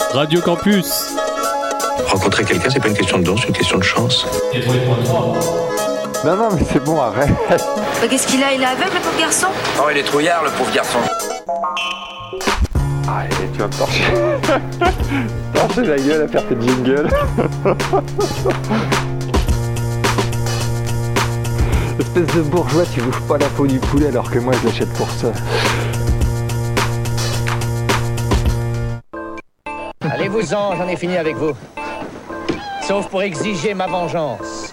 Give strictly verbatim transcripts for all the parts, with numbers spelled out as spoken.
Radio Campus. Rencontrer quelqu'un, c'est pas une question de don, c'est une question de chance. Non, non, mais c'est bon, arrête. Bah, qu'est-ce qu'il a? Il est aveugle, le pauvre garçon? Oh, il est trouillard, le pauvre garçon. Ah, et tu vas me torcher. torcher la gueule à faire tes jingles. Espèce de bourgeois, tu bouffes pas la peau du poulet alors que moi je l'achète pour ça. Allez-vous-en, j'en ai fini avec vous. Sauf pour exiger ma vengeance.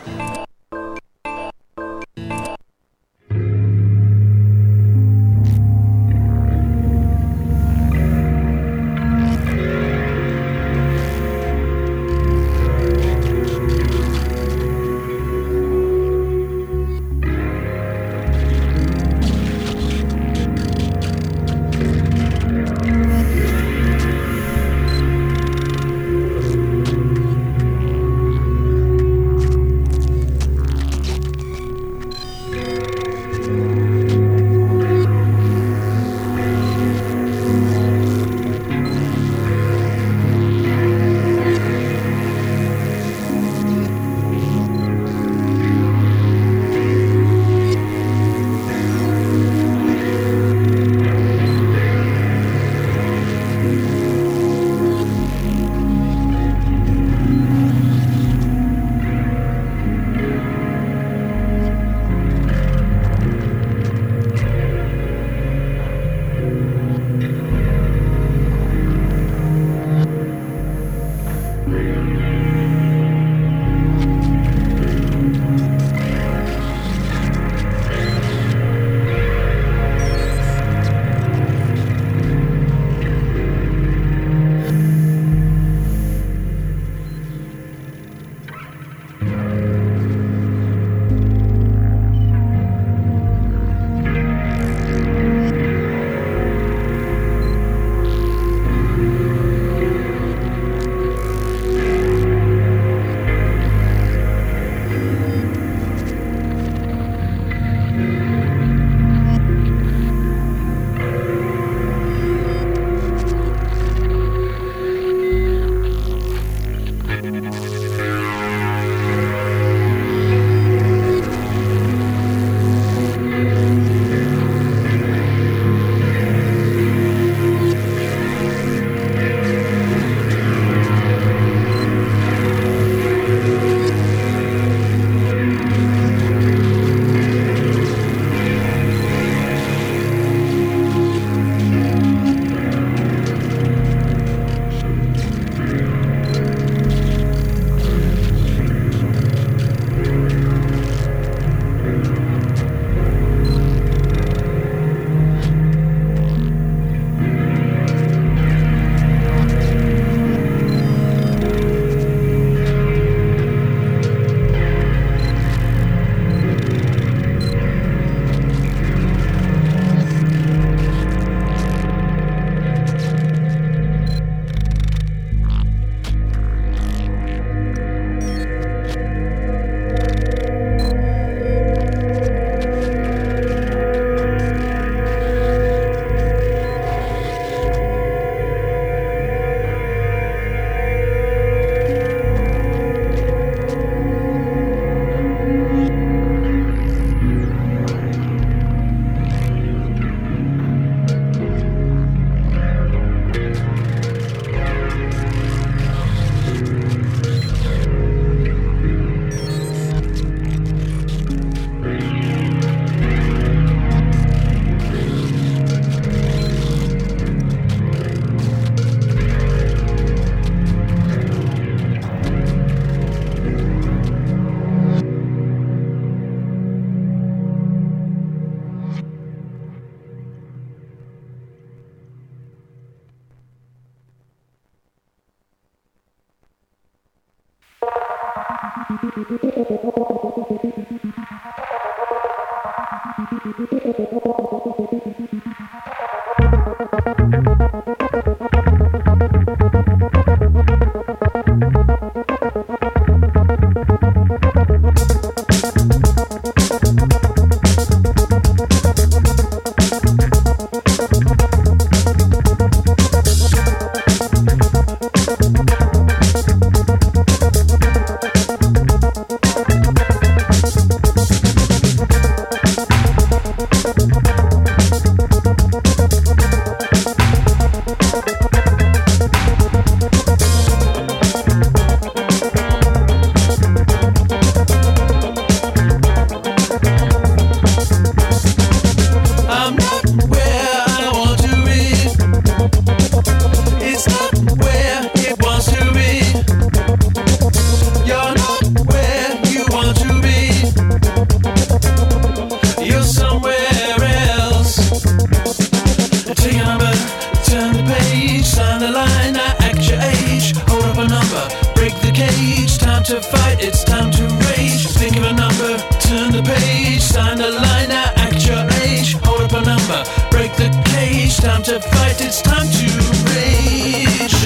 now act your age. Hold up a number, break the cage. Time to fight, it's time to rage. Think of a number, turn the page. Sign the line, now act your age. Hold up a number, break the cage. Time to fight, it's time to rage.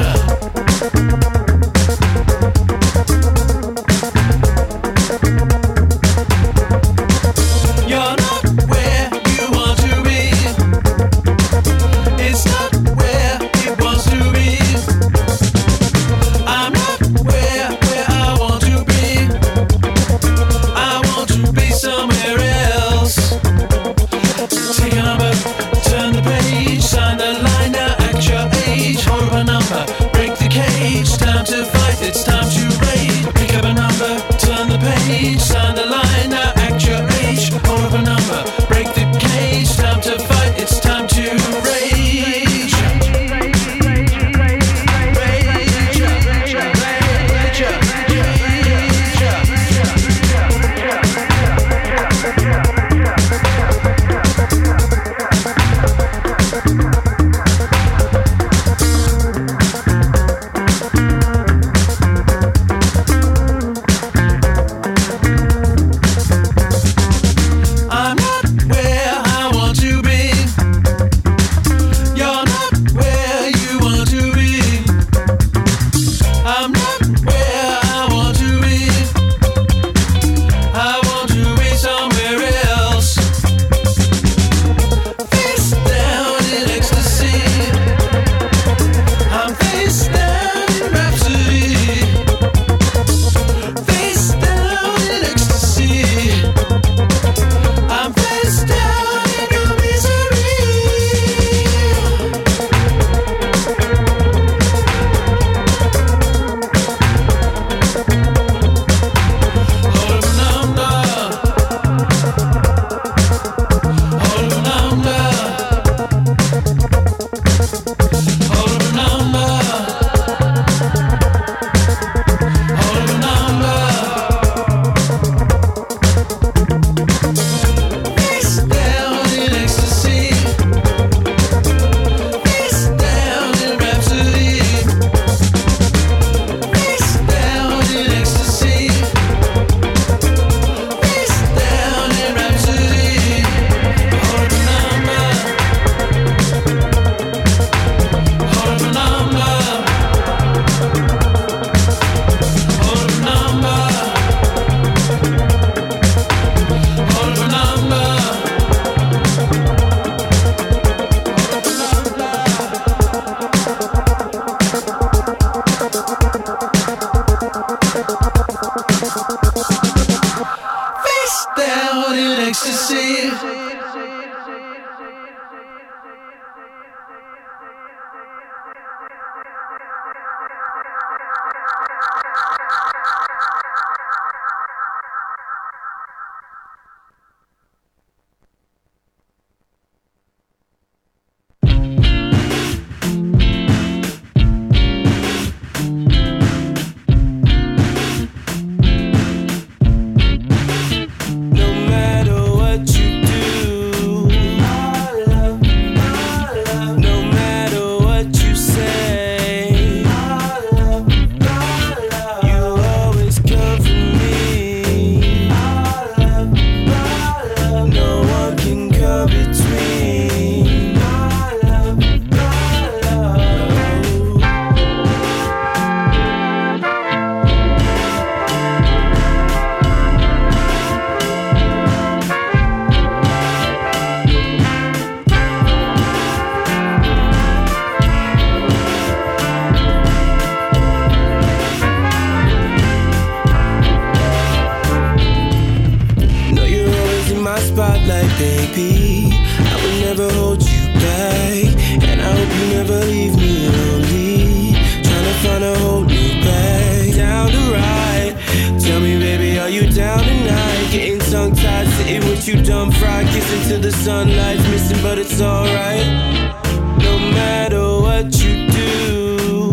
You're not where you want to be. It's not where it wants to be. I'm not where, where I want to be. I want to be somewhere else. Take a number, turn the page. Sign the line, now act your age. Hold up a number, break the cage. Time to fight, it's time to raid. Pick up a number, turn the page. Sign the line, now act your age. Hold up a number, break the cage. Time to fight, it's time to rage. I'm not where I want to be. You're not where you want to be. I'm not where I want to be. I want to be somewhere else. Face down in ecstasy. I'm face down in rhapsody. Face down in ecstasy. I'm face down in your misery. Hold up a number. Hold up a number. Hold up a number. Hold up a number. Face down in ecstasy. Face down in rhapsody. Face down in ecstasy. Face down in rhapsody. Hold up a number. Hold up a number. Hold up a number. Hold up a number. Face down in ecstasy. No matter what you do, no matter what you say, you always come for me. No one can come between. No, you're always in my spotlight, baby. I will never hold you back, and I hope you never leave me lonely. Trying to find a whole new bag. Down to ride. Tell me, baby, are you down tonight? Getting tongue-tied, sitting with you dumb fried, kissing till the sunlight's missing, but it's alright. No matter what you do,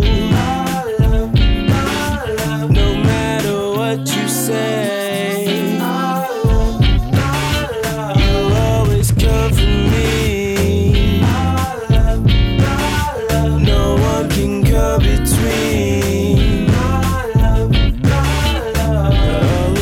no matter what you say, you always come for me. No one can come between. between our love, our love.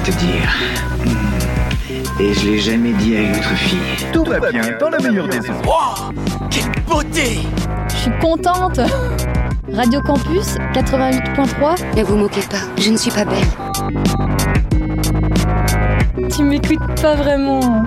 te dire. Et je l'ai jamais dit à une autre fille. Tout va bien dans la meilleure des ondes. Wow, quelle beauté! Je suis contente. Radio Campus quatre-vingt-huit point trois. Ne vous moquez pas, je ne suis pas belle. Tu m'écoutes pas vraiment.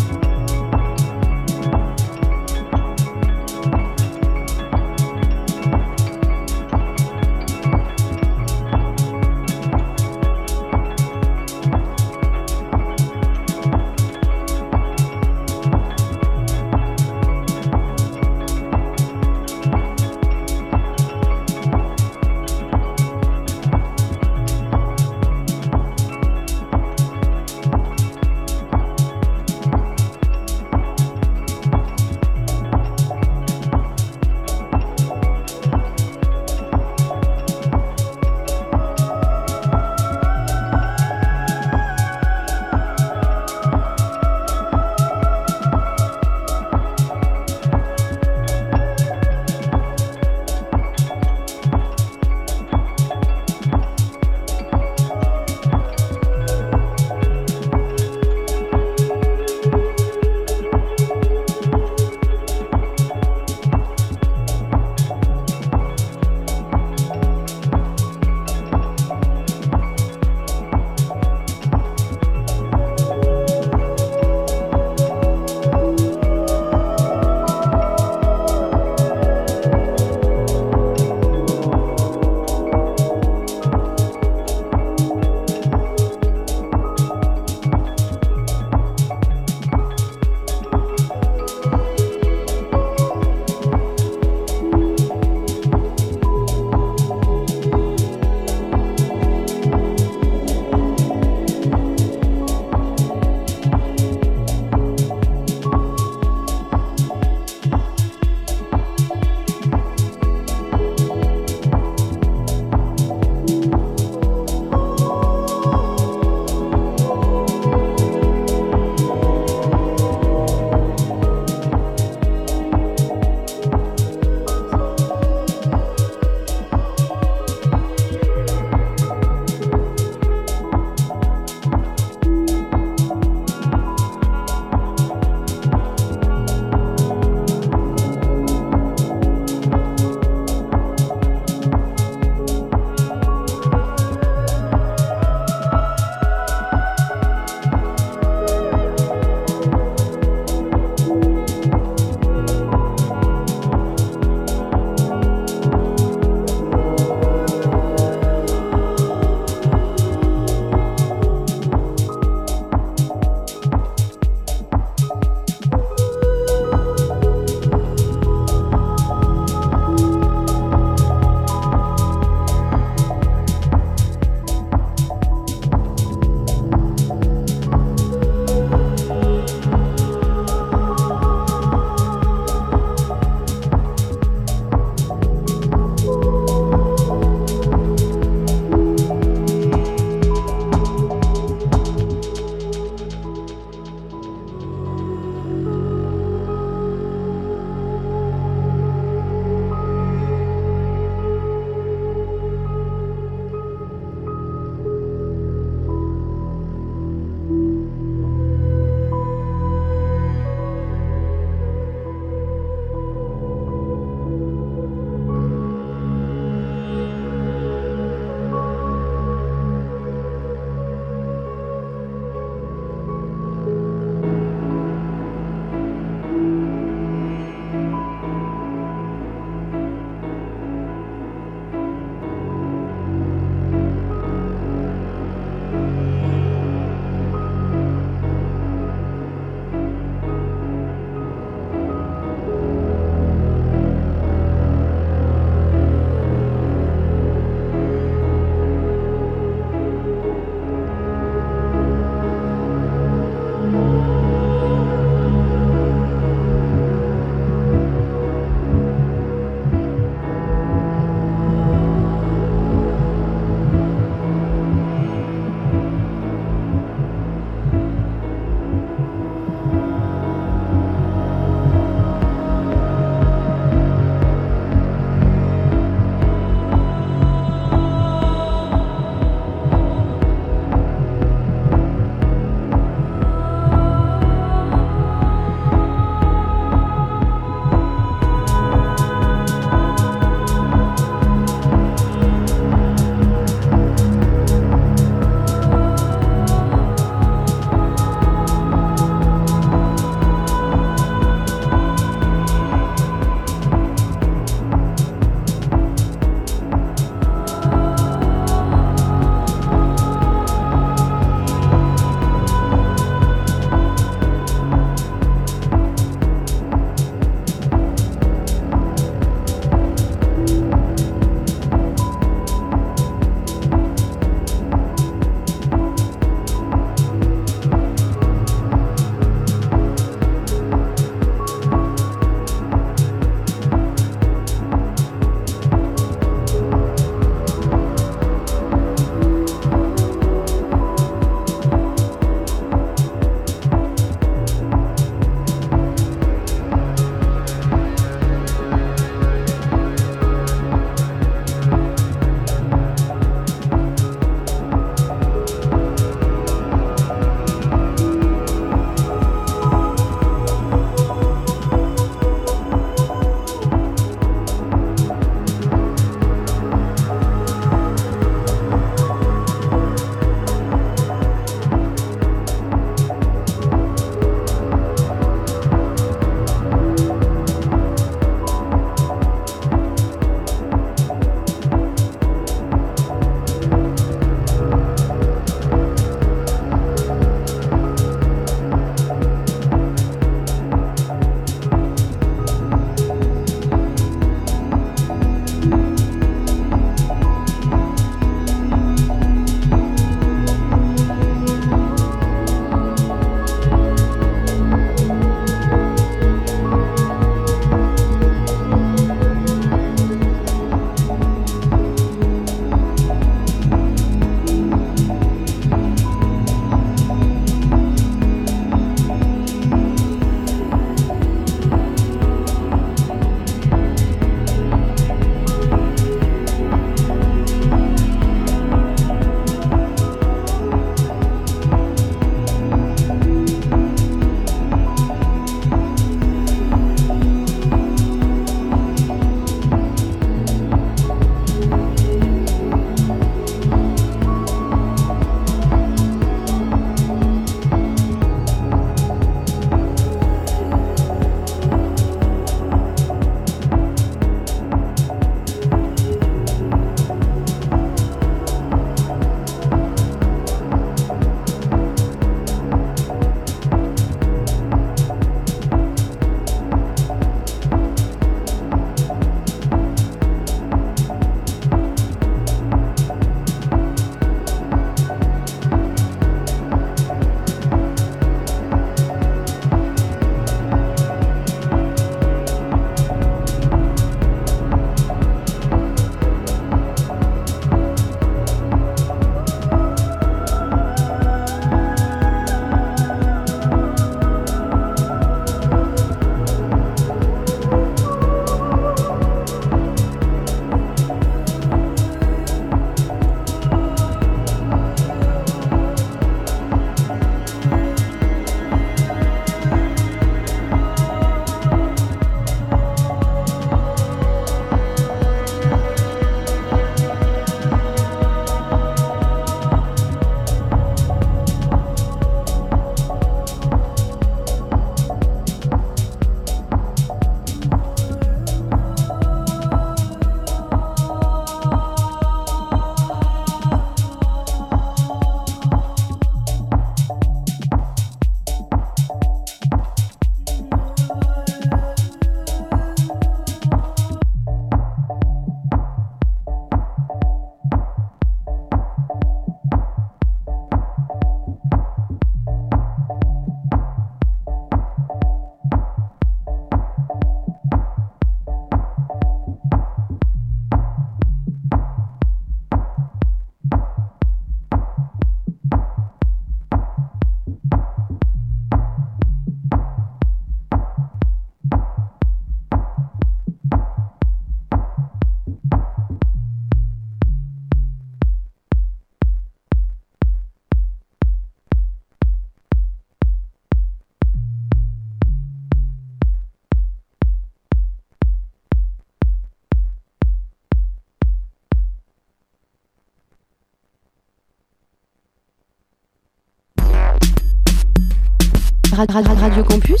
Radio Campus.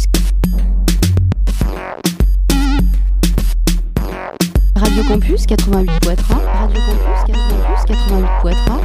Radio Campus quatre-vingt-huit point trois. Radio Campus quatre-vingt-huit point trois.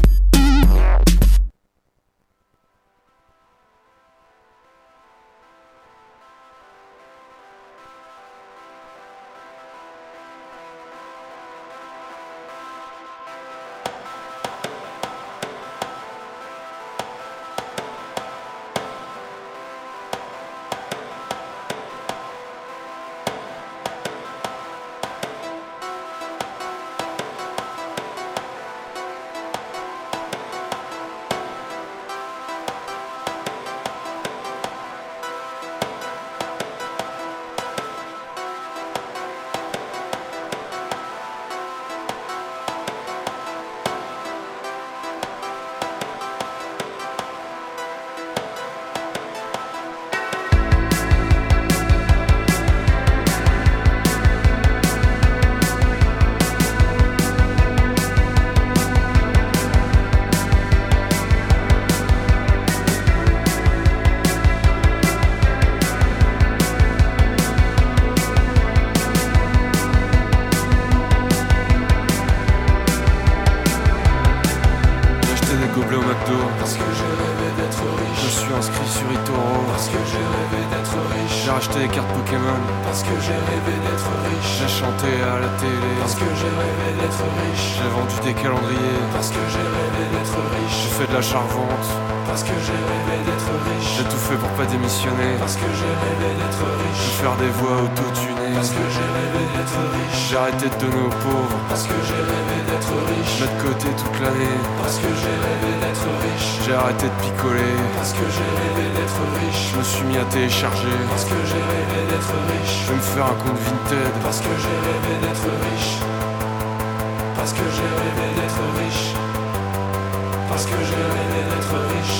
J'ai arrêté de donner aux pauvres parce que j'ai rêvé d'être riche. Mettre de côté toute l'année parce que j'ai rêvé d'être riche. J'ai arrêté de picoler parce que j'ai rêvé d'être riche. Je me suis mis à télécharger parce que j'ai rêvé d'être riche. Je vais me faire un compte Vinted parce que j'ai rêvé d'être riche. Parce que j'ai rêvé d'être riche. Parce que j'ai rêvé d'être riche.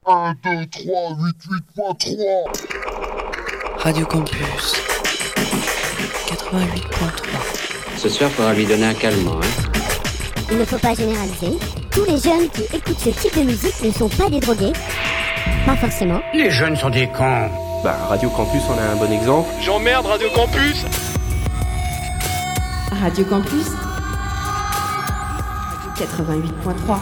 un, deux, trois, huit, huit point trois. Radio Campus quatre-vingt-huit point trois. Ce soir, faudra lui donner un calmant, hein. Il ne faut pas généraliser. Tous les jeunes qui écoutent ce type de musique ne sont pas des drogués. Pas forcément. Les jeunes sont des cons. Bah, Radio Campus en a un bon exemple. J'emmerde Radio Campus. Radio Campus quatre-vingt-huit point trois.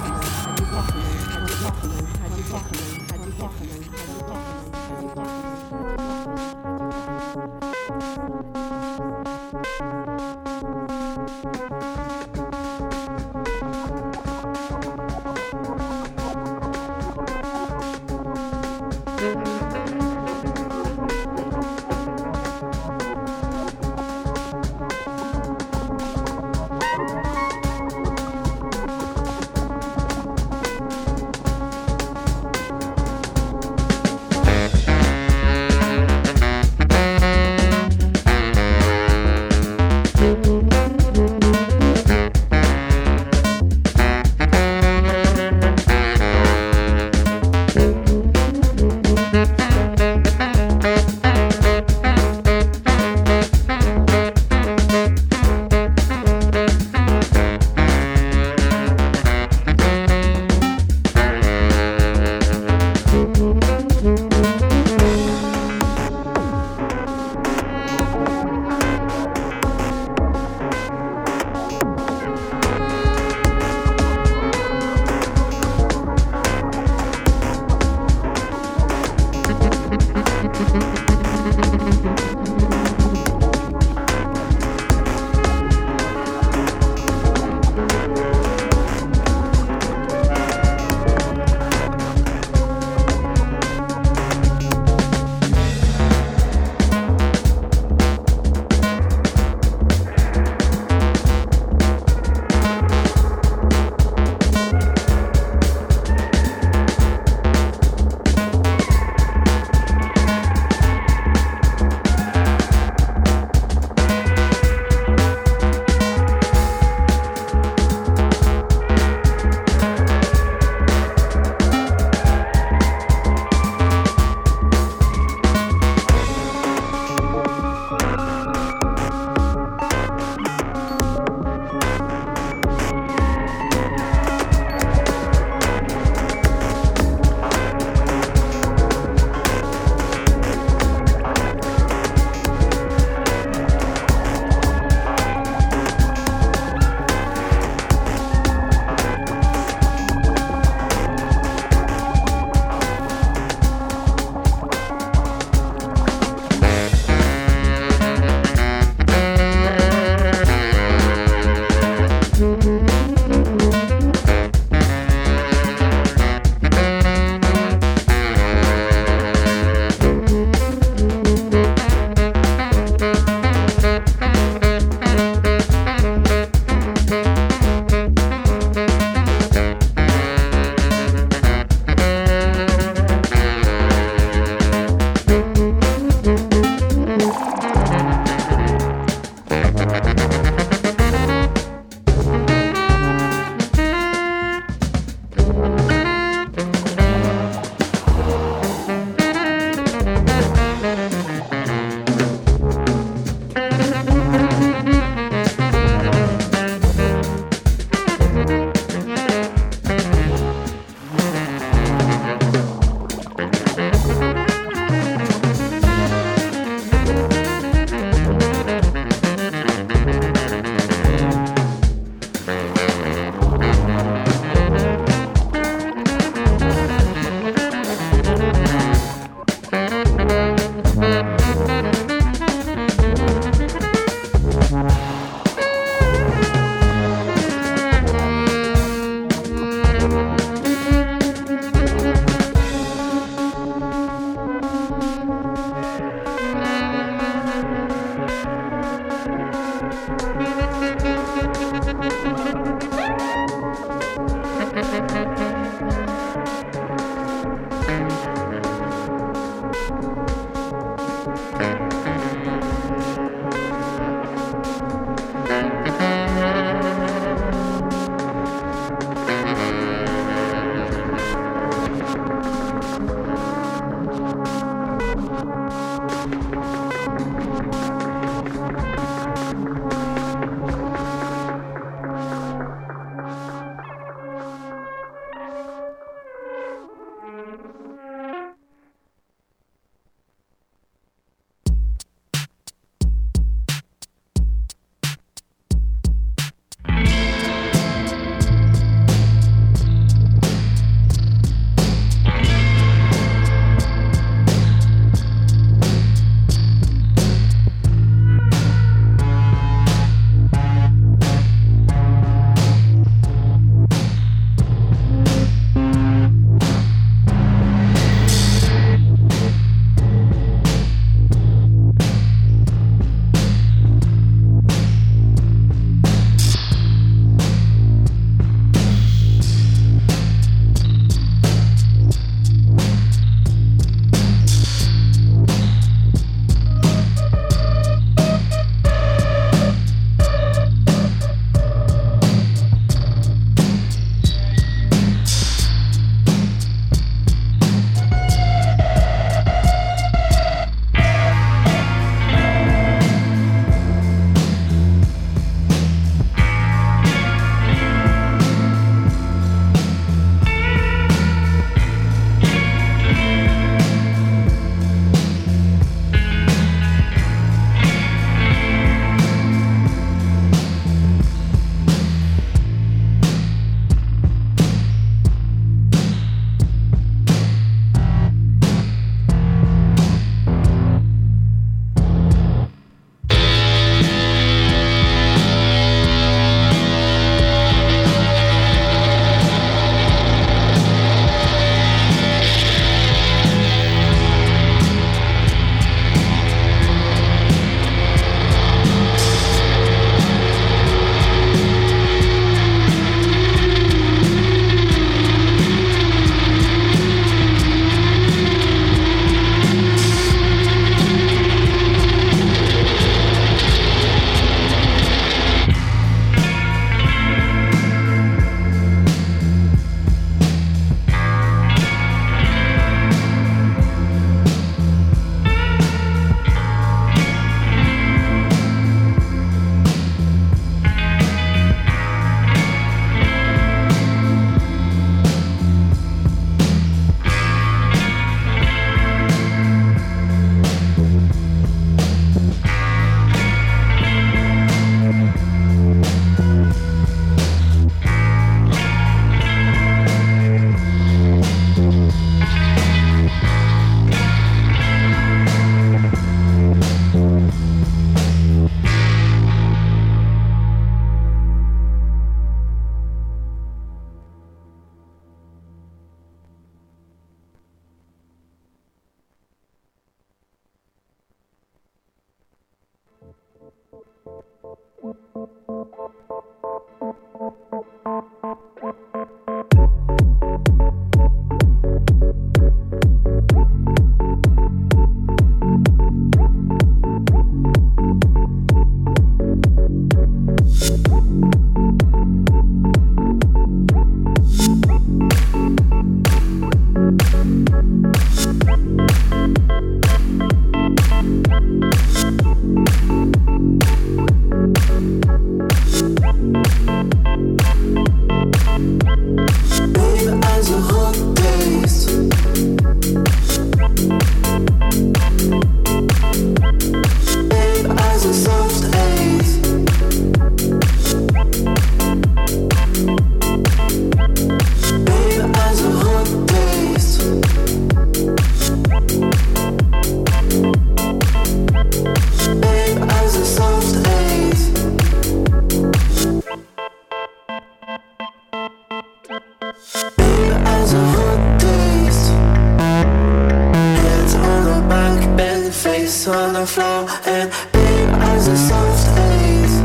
face on the floor, and babe as a soft haze.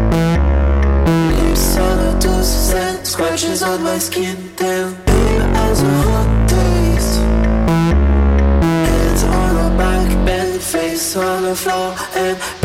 Lips on a douce scent, scratches on my skin, then babe as a hot taste. Hands on her back, bent face on the floor, and